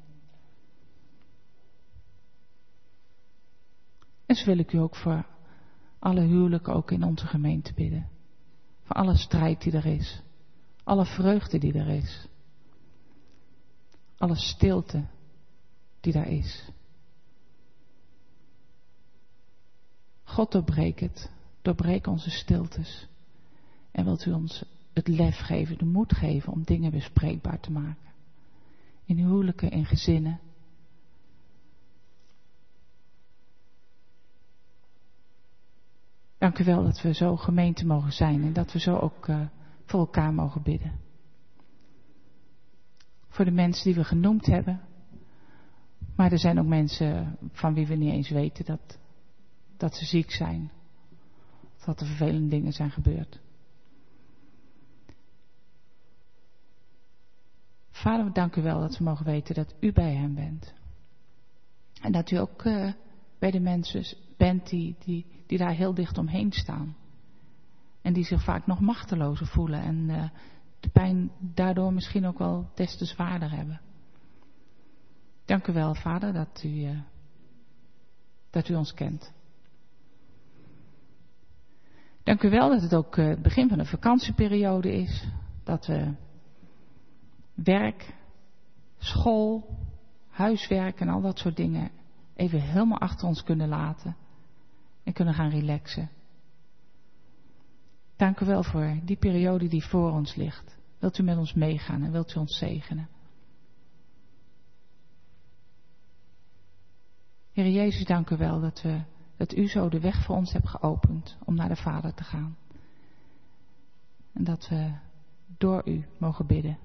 En zo wil ik u ook voor alle huwelijken ook in onze gemeente bidden. Voor alle strijd die er is. Alle vreugde die er is. Alle stilte die daar is. God, doorbreek het. Doorbreek onze stiltes. En wilt u ons het lef geven, de moed geven om dingen bespreekbaar te maken. In huwelijken, in gezinnen. Dank u wel dat we zo gemeente mogen zijn en dat we zo ook voor elkaar mogen bidden. Voor de mensen die we genoemd hebben. Maar er zijn ook mensen van wie we niet eens weten dat ze ziek zijn. Dat er vervelende dingen zijn gebeurd. Vader, we danken u wel dat we mogen weten dat u bij hen bent. En dat u ook bij de mensen bent die daar heel dicht omheen staan. En die zich vaak nog machtelozer voelen. En de pijn daardoor misschien ook wel des te zwaarder hebben. Dank u wel, Vader, dat u ons kent. Dank u wel dat het ook het begin van de vakantieperiode is. Dat we werk, school, huiswerk en al dat soort dingen even helemaal achter ons kunnen laten. En kunnen gaan relaxen. Dank u wel voor die periode die voor ons ligt. Wilt u met ons meegaan en wilt u ons zegenen. Heer Jezus, dank u wel dat u zo de weg voor ons hebt geopend om naar de Vader te gaan. En dat we door u mogen bidden.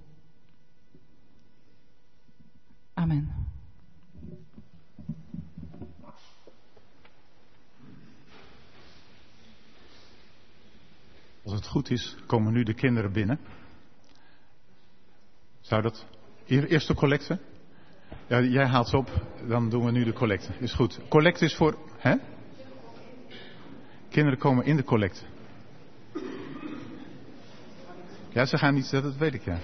Amen. Als het goed is, komen nu de kinderen binnen. Zou dat... Eerst de collecte? Ja, jij haalt ze op, dan doen we nu de collecte. Is goed. Collecte is voor... Hè? Kinderen komen in de collecte. Ja, ze gaan niet... Dat weet ik, ja.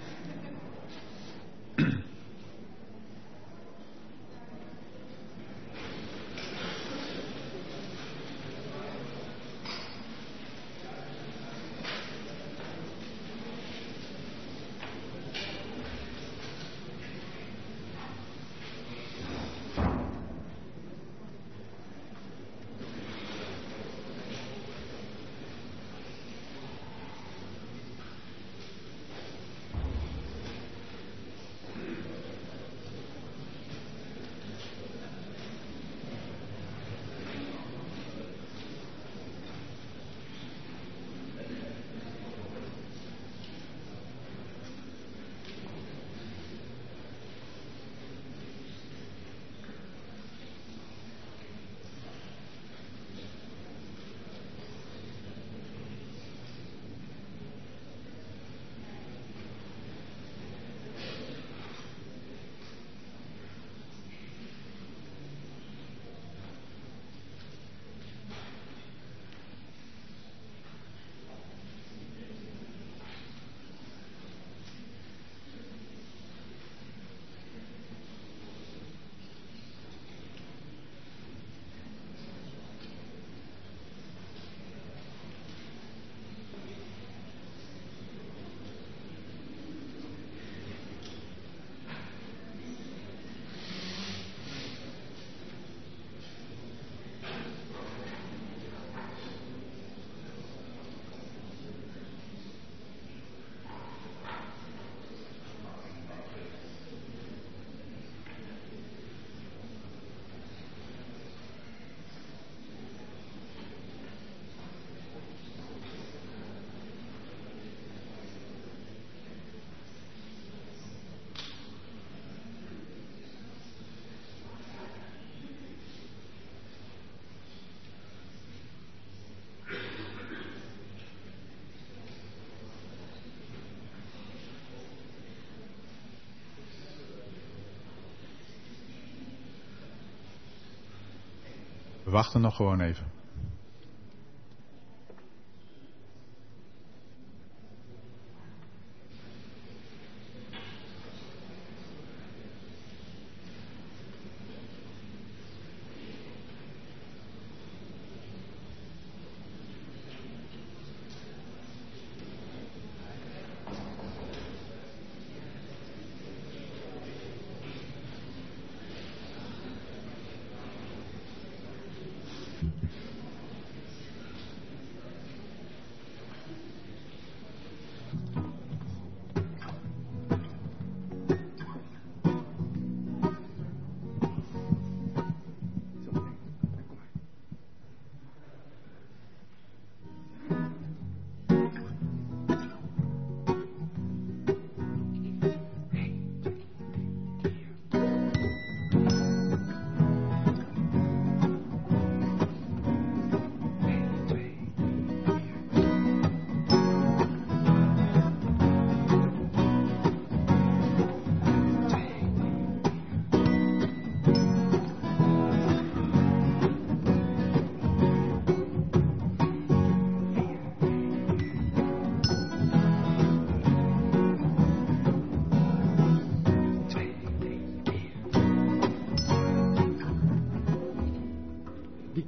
We wachten nog gewoon even.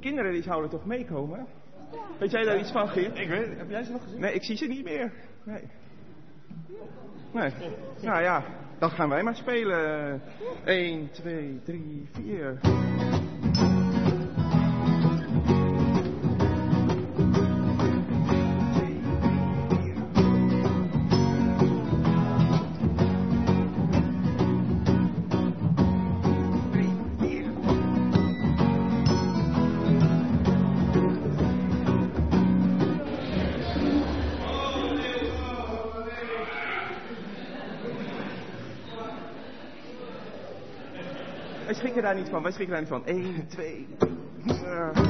kinderen die zouden toch meekomen? Weet jij daar iets van, Geert? Ik weet, heb jij ze nog gezien? Nee, ik zie ze niet meer. Nee. Nou ja, dan gaan wij maar spelen. 1, 2, 3, 4. Wij schrikken daar niet van. 1, 2, 3.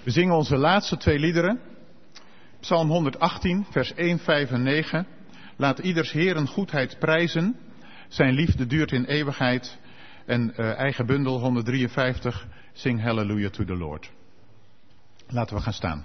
We zingen onze laatste 2 liederen. Psalm 118, vers 1, 5 en 9. Laat ieders Heeren goedheid prijzen. Zijn liefde duurt in eeuwigheid. En eigen bundel 153, Sing Hallelujah to the Lord. Laten we gaan staan.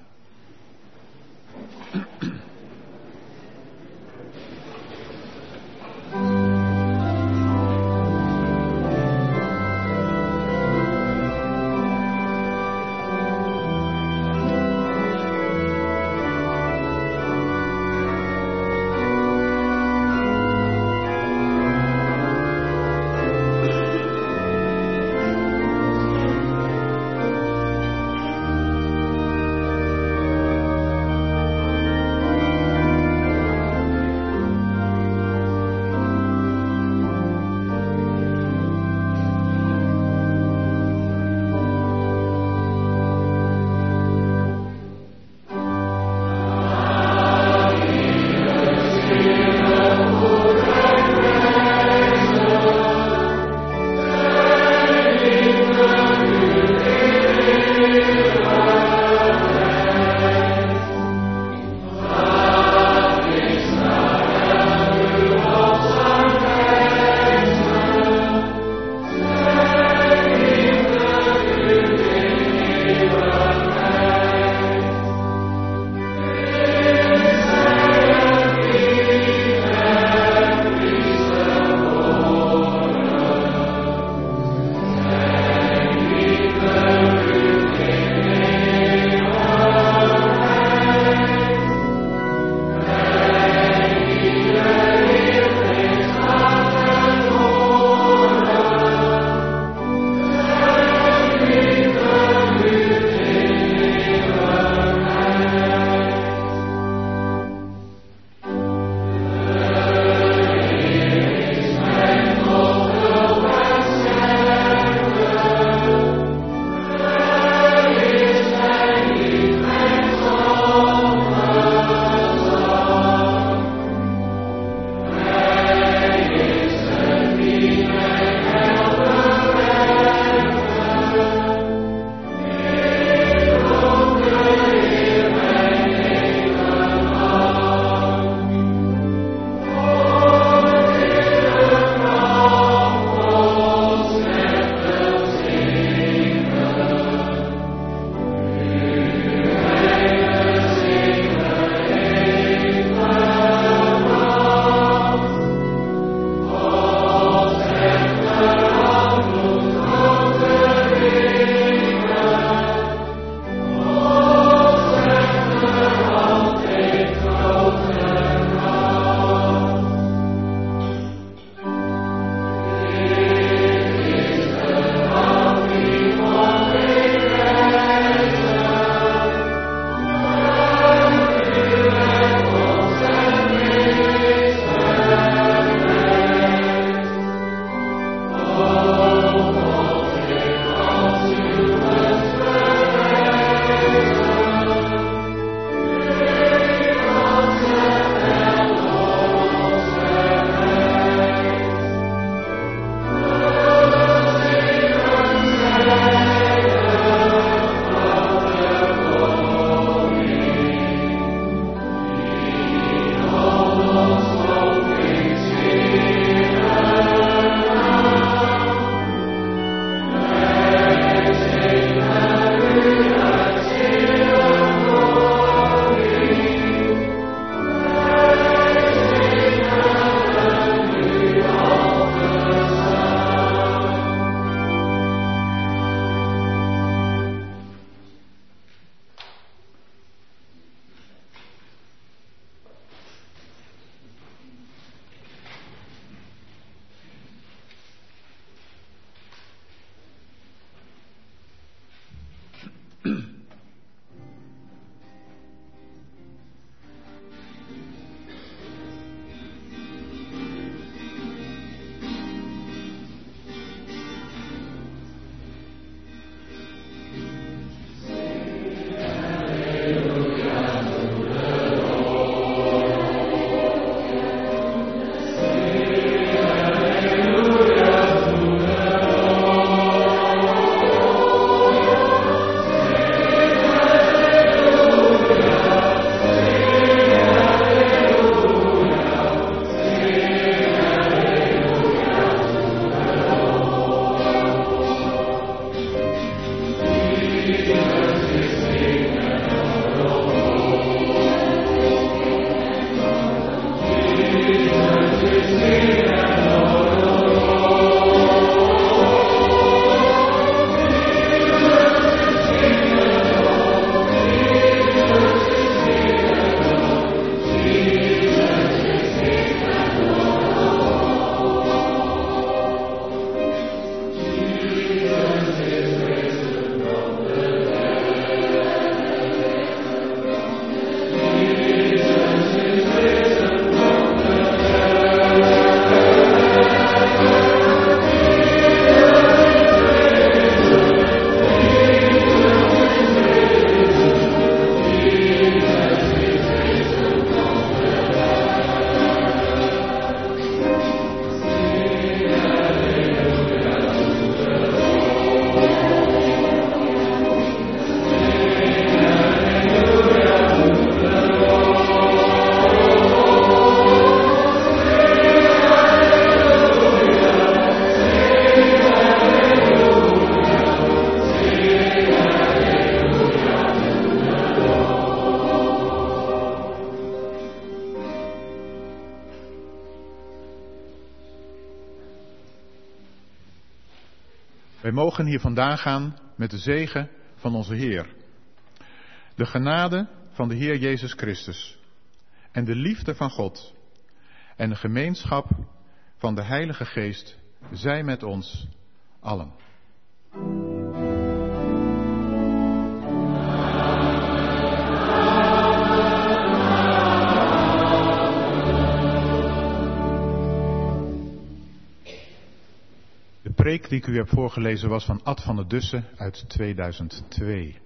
Wij mogen hier vandaan gaan met de zegen van onze Heer. De genade van de Heer Jezus Christus en de liefde van God en de gemeenschap van de Heilige Geest zij met ons allen. De preek die ik u heb voorgelezen was van Ad van der Dussen uit 2002.